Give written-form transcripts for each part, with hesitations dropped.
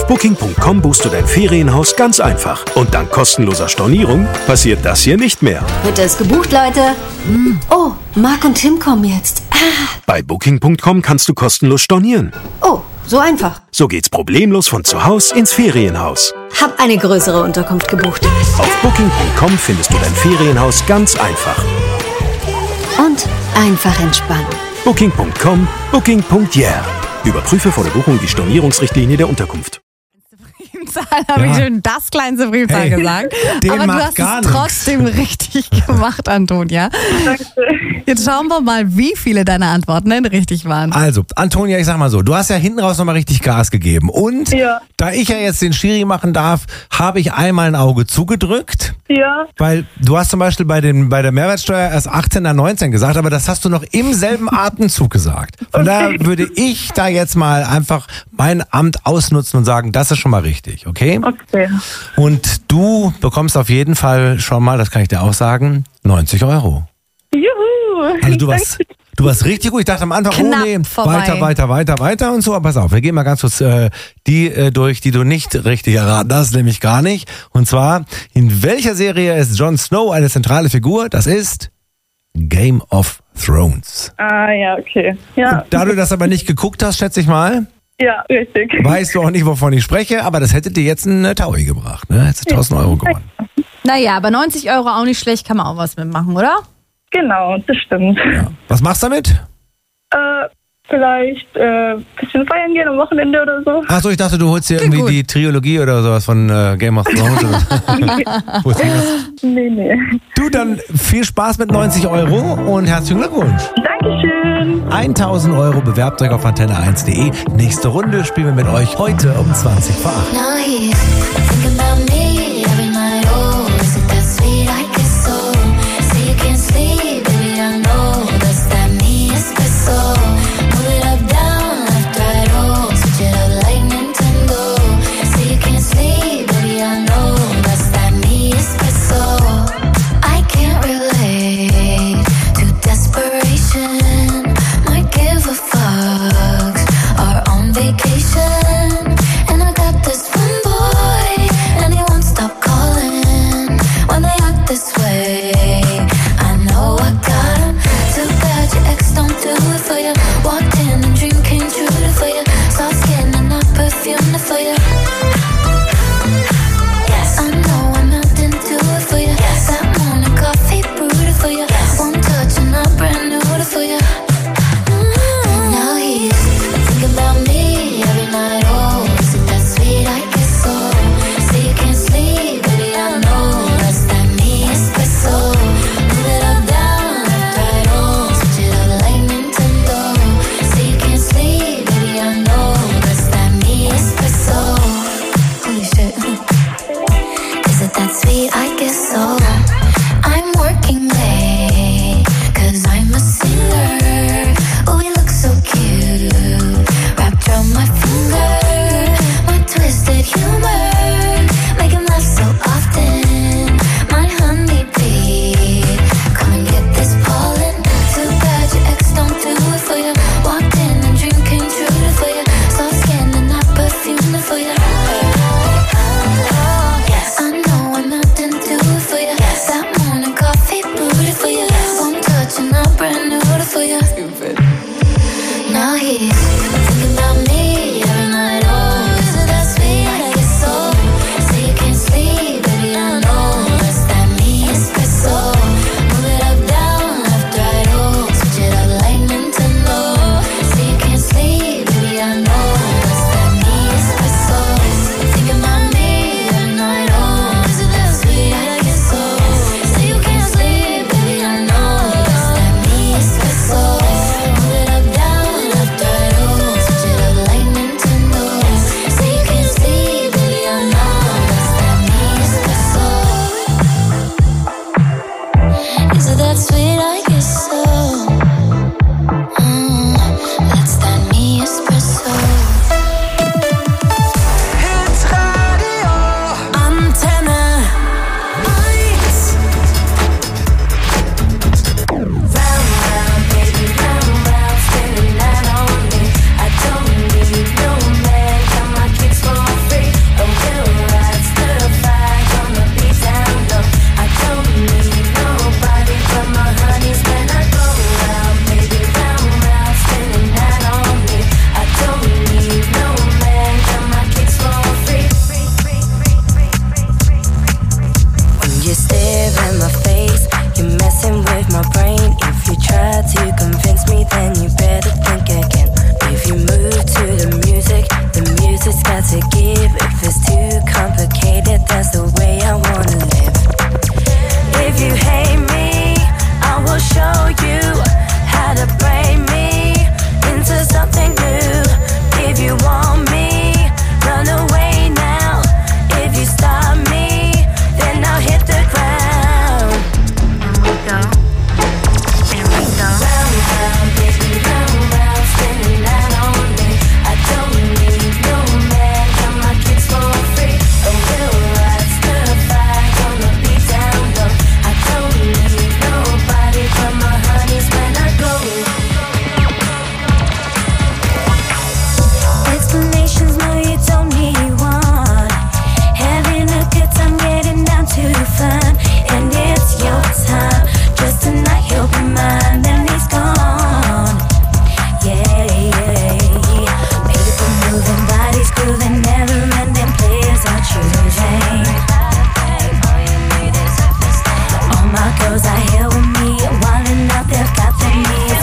Auf Booking.com buchst du dein Ferienhaus ganz einfach. Und dank kostenloser Stornierung passiert das hier nicht mehr. Wird es gebucht, Leute? Oh, Marc und Tim kommen jetzt. Bei Booking.com kannst du kostenlos stornieren. Oh, so einfach. So geht's problemlos von zu Hause ins Ferienhaus. Hab eine größere Unterkunft gebucht. Auf Booking.com findest du dein Ferienhaus ganz einfach. Und einfach entspannen. Booking.com, Booking.yeah. Überprüfe vor der Buchung die Stornierungsrichtlinie der Unterkunft. Habe ich schon das kleinste Primzahl gesagt. Aber du hast es trotzdem richtig gemacht, Antonia. Danke. Jetzt schauen wir mal, wie viele deiner Antworten denn richtig waren. Also, Antonia, ich sag mal so, du hast ja hinten raus nochmal richtig Gas gegeben. Und da ich ja jetzt den Schiri machen darf, habe ich einmal ein Auge zugedrückt. Ja. Weil du hast zum Beispiel bei der Mehrwertsteuer erst 18 nach 19 gesagt, aber das hast du noch im selben Atemzug gesagt. Von daher würde ich da jetzt mal einfach mein Amt ausnutzen und sagen, das ist schon mal richtig, okay? Okay. Und du bekommst auf jeden Fall schon mal, das kann ich dir auch sagen, 90 Euro. Juhu. Also du warst richtig gut. Ich dachte am Anfang, Knapp weiter und so. Aber pass auf, wir gehen mal ganz kurz die durch, die du nicht richtig erraten hast, nämlich gar nicht. Und zwar, in welcher Serie ist Jon Snow eine zentrale Figur? Das ist Game of Thrones. Ah, ja, okay. Ja. Da du das aber nicht geguckt hast, schätze ich mal, Ja, richtig. weißt du auch nicht, wovon ich spreche, aber das hätte dir jetzt einen Taui gebracht, ne? Hättest du 1000 Euro gewonnen. Naja, aber 90 Euro auch nicht schlecht, kann man auch was mitmachen, oder? Genau, das stimmt. Ja. Was machst du damit? Vielleicht bisschen feiern gehen am Wochenende oder so. Achso, ich dachte, du holst dir irgendwie die Trilogie oder sowas von Game of Thrones. Wo ist das? Nee. Du, dann viel Spaß mit 90 Euro und herzlichen Glückwunsch. Dankeschön. 1000 Euro, bewerbt euch auf antenne1.de. Nächste Runde spielen wir mit euch heute um 20 vor 8. Now he's thinking about me every night. Oh, is it that sweet I guess so? Say you can't sleep, baby, I know that's that me espresso. Move it up, down, left, right, oh, switch it up like Nintendo. Say you can't sleep, baby, I know that's that me espresso. I can't relate to desperation. Might give a fuck. Are on vacation. And I got this one boy, and he won't stop calling when they act this way. I know I got him. Too bad your ex don't do it for you. Walked in and dream came true for you. Soft skin and not perfume for you. Yes, I know I'm not into it for you. Yes, that morning coffee brewed for you. Yes, one touch and I'm brand new for you. Now he's thinking about me every night. Oh, is it that sweet I guess so? Say you can't sleep, baby, I know that's that me espresso. Move it up, down, left, right, oh, switch it up like Nintendo. Say you can't sleep, baby, I know that's that me espresso. to give. If it's too complicated, that's the way I wanna live. If you hate me, I will show you how to break me into something new. If you want me, run away now. If you stop me, then I'll hit the ground. And we go, and we go. Round, round, baby, round, round, spinning that on me. I don't need no man, got my kicks for free. A real ride, stir fry, gonna be down low. I don't need nobody but my honeys when I go. Explanations, no, you don't need one. Having a good time, getting down to fun. And it's your time, just tonight you'll be mine. Then he's gone. Yeah, yeah, yeah. Made it for moving bodies, grooving, never ending players are choosing. All my girls are here with me, wildin' out, they've got their needs.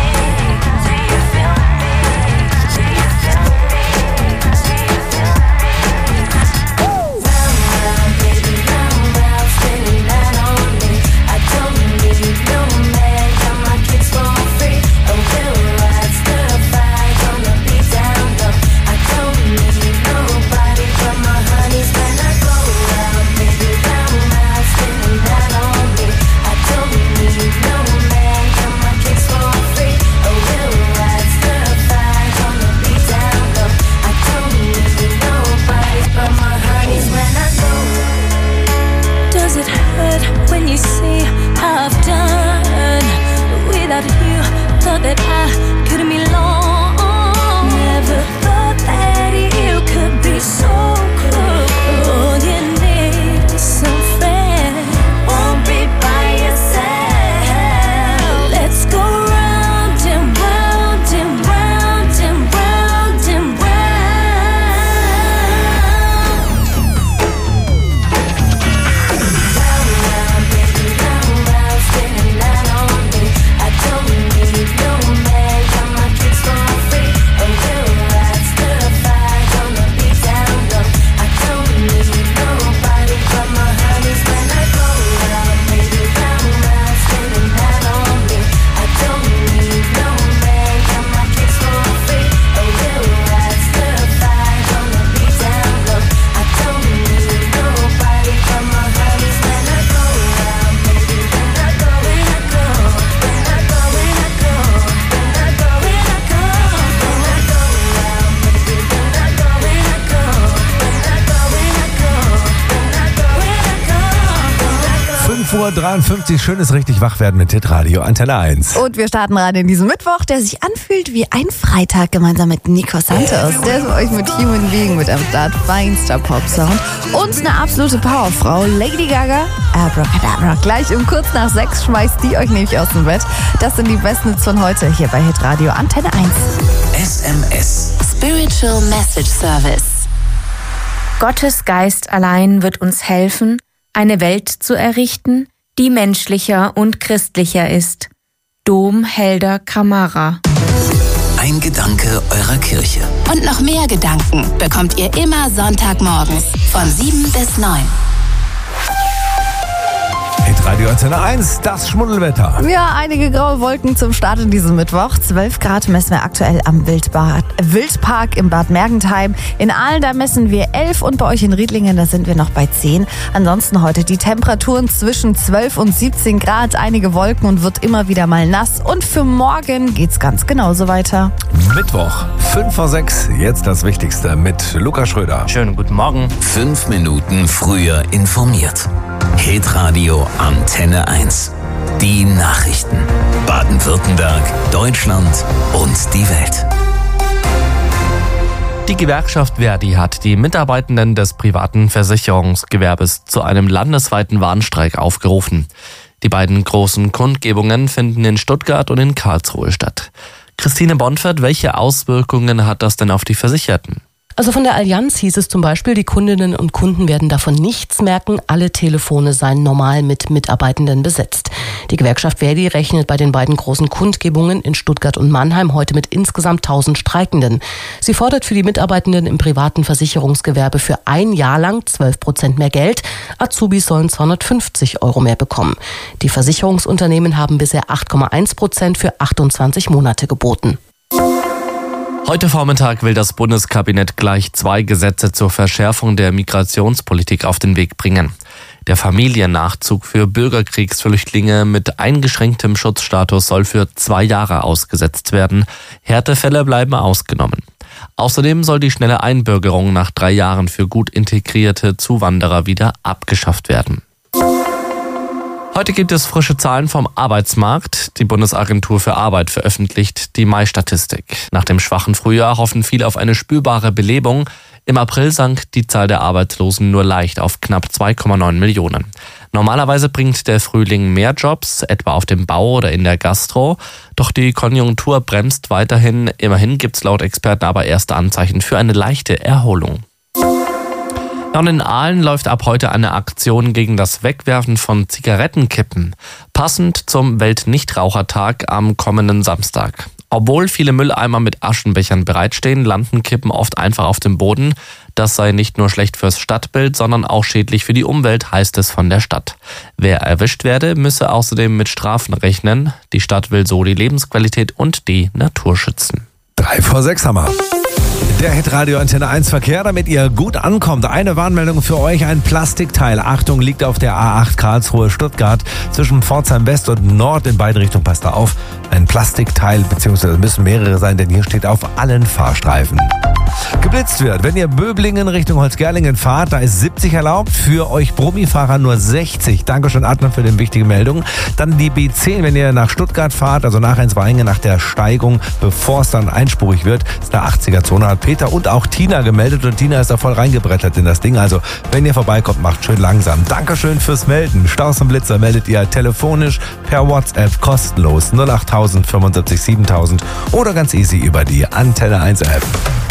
Does it hurt when you see how I've done without you? Thought that I couldn't be long. Never thought that you could be so cruel. All you need is some friend. Won't be by yourself. Let's go round and round and round and round and round. Round, round, baby, round, round, spinning that on me. I don't need no man, got my kicks for free. A real ride, stir fry, gonna be down low. I don't need nobody but my honeys when I go round, baby, round, round, spinning that on me. I don't need no man, got my kicks for free. A real ride, stir fry, gonna be down low. I don't need nobody but my honeys when I go round, baby, when I go, when I go, when I go, when I go, when I go, when I go, when I go round, baby, when I go, when I go, when I go, when I go, when I go, when I go, when I go. 5:53 Uhr, schönes richtig wach werden mit Hitradio Antenne 1. Und wir starten gerade in diesem Mittwoch, der sich anfühlt wie ein Freitag, gemeinsam mit Nico Santos. Der ist für euch mit Human Being mit am Start, feinster Pop-Sound. Und eine absolute Powerfrau, Lady Gaga, Abracadabra. Gleich um kurz nach 6 schmeißt die euch nämlich aus dem Bett. Das sind die besten Hits von heute hier bei Hitradio Antenne 1. SMS. Spiritual Message Service. Gottes Geist allein wird uns helfen, eine Welt zu errichten, die menschlicher und christlicher ist. Dom Helder Kamara. Ein Gedanke eurer Kirche. Und noch mehr Gedanken bekommt ihr immer Sonntagmorgens von 7 bis 9. Hitradio Antenne 1, das Schmuddelwetter. Ja, einige graue Wolken zum Start in diesem Mittwoch. 12 Grad messen wir aktuell am Wildpark im Bad Mergentheim. In Aalen, da messen wir 11 und bei euch in Riedlingen, da sind wir noch bei 10. Ansonsten heute die Temperaturen zwischen 12 und 17 Grad. Einige Wolken und wird immer wieder mal nass. Und für morgen geht's ganz genauso weiter. Mittwoch, 5:06 Uhr, jetzt das Wichtigste mit Lukas Schröder. Schönen guten Morgen. 5 Minuten früher informiert. Hitradio Antenne 1. Die Nachrichten. Baden-Württemberg, Deutschland und die Welt. Die Gewerkschaft Verdi hat die Mitarbeitenden des privaten Versicherungsgewerbes zu einem landesweiten Warnstreik aufgerufen. Die beiden großen Kundgebungen finden in Stuttgart und in Karlsruhe statt. Christine Bonfert, welche Auswirkungen hat das denn auf die Versicherten? Also von der Allianz hieß es zum Beispiel, die Kundinnen und Kunden werden davon nichts merken, alle Telefone seien normal mit Mitarbeitenden besetzt. Die Gewerkschaft Verdi rechnet bei den beiden großen Kundgebungen in Stuttgart und Mannheim heute mit insgesamt 1000 Streikenden. Sie fordert für die Mitarbeitenden im privaten Versicherungsgewerbe für ein Jahr lang 12% mehr Geld. Azubis sollen 250 € mehr bekommen. Die Versicherungsunternehmen haben bisher 8,1% für 28 Monate geboten. Heute Vormittag will das Bundeskabinett gleich 2 Gesetze zur Verschärfung der Migrationspolitik auf den Weg bringen. Der Familiennachzug für Bürgerkriegsflüchtlinge mit eingeschränktem Schutzstatus soll für 2 Jahre ausgesetzt werden. Härtefälle bleiben ausgenommen. Außerdem soll die schnelle Einbürgerung nach 3 Jahren für gut integrierte Zuwanderer wieder abgeschafft werden. Heute gibt es frische Zahlen vom Arbeitsmarkt. Die Bundesagentur für Arbeit veröffentlicht die Mai-Statistik. Nach dem schwachen Frühjahr hoffen viele auf eine spürbare Belebung. Im April sank die Zahl der Arbeitslosen nur leicht auf knapp 2,9 Millionen. Normalerweise bringt der Frühling mehr Jobs, etwa auf dem Bau oder in der Gastro. Doch die Konjunktur bremst weiterhin. Immerhin gibt es laut Experten aber erste Anzeichen für eine leichte Erholung. Und in Aalen läuft ab heute eine Aktion gegen das Wegwerfen von Zigarettenkippen. Passend zum Weltnichtrauchertag am kommenden Samstag. Obwohl viele Mülleimer mit Aschenbechern bereitstehen, landen Kippen oft einfach auf dem Boden. Das sei nicht nur schlecht fürs Stadtbild, sondern auch schädlich für die Umwelt, heißt es von der Stadt. Wer erwischt werde, müsse außerdem mit Strafen rechnen. Die Stadt will so die Lebensqualität und die Natur schützen. 3 vor 6 haben wir. Der Hitradio Antenne 1 Verkehr, damit ihr gut ankommt. Eine Warnmeldung für euch, ein Plastikteil. Achtung, liegt auf der A8 Karlsruhe-Stuttgart zwischen Pforzheim West und Nord. In beide Richtungen, passt da auf. Ein Plastikteil, beziehungsweise müssen mehrere sein, denn hier steht auf allen Fahrstreifen. Geblitzt wird, wenn ihr Böblingen Richtung Holzgerlingen fahrt, da ist 70 erlaubt, für euch Brummifahrer nur 60. Dankeschön Adnan für die wichtige Meldung. Dann die B10, wenn ihr nach Stuttgart fahrt, also nach Enswaingen, nach der Steigung, bevor es dann einspurig wird, ist der 80er-Zone, hat Peter und auch Tina gemeldet und Tina ist da voll reingebrettert in das Ding. Also wenn ihr vorbeikommt, macht schön langsam. Dankeschön fürs Melden. Staus und Blitzer meldet ihr telefonisch per WhatsApp kostenlos 08000 75 7000 oder ganz easy über die Antenne 1 App.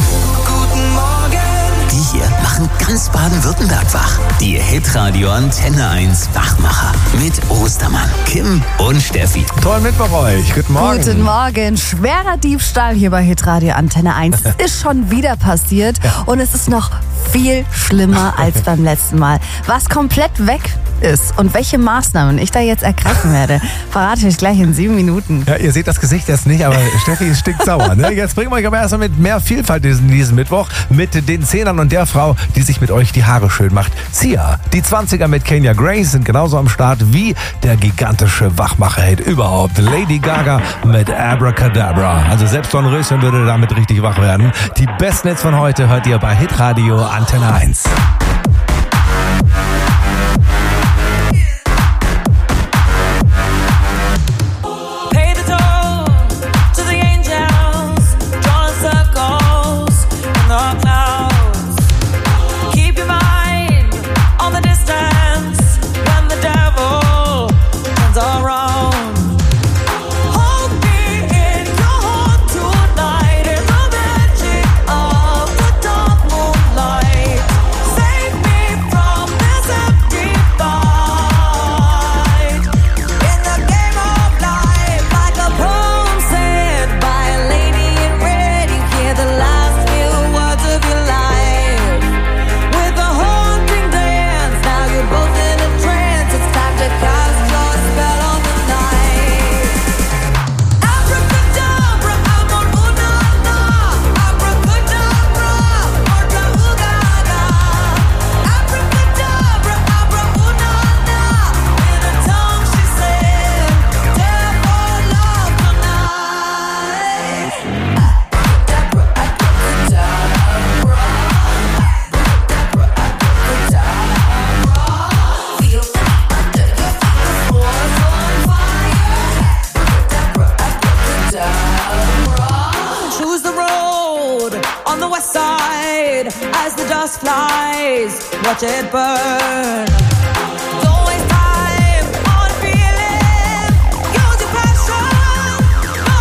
Die hier machen ganz Baden-Württemberg wach. Die Hitradio Antenne 1 Wachmacher mit Ostermann, Kim und Steffi. Toll Mittwoch euch. Guten Morgen. Guten Morgen. Schwerer Diebstahl hier bei Hitradio Antenne 1. Es ist schon wieder passiert und es ist noch viel schlimmer als beim letzten Mal. Was komplett weg ist und welche Maßnahmen ich da jetzt ergreifen werde, verrate ich gleich in 7 Minuten. Ja, ihr seht das Gesicht jetzt nicht, aber Steffi ist stinksauer. Ne? Jetzt bringen wir euch aber erstmal mit mehr Vielfalt diesen Mittwoch mit den Zehnern und der Frau, die sich mit euch die Haare schön macht. Sia, die 20er mit Kenya Grace sind genauso am Start wie der gigantische Wachmacher-Hit überhaupt. Lady Gaga mit Abracadabra. Also selbst Dornröschen würde damit richtig wach werden. Die besten Hits von heute hört ihr bei Hitradio Antenne 1. On the west side, as the dust flies, watch it burn.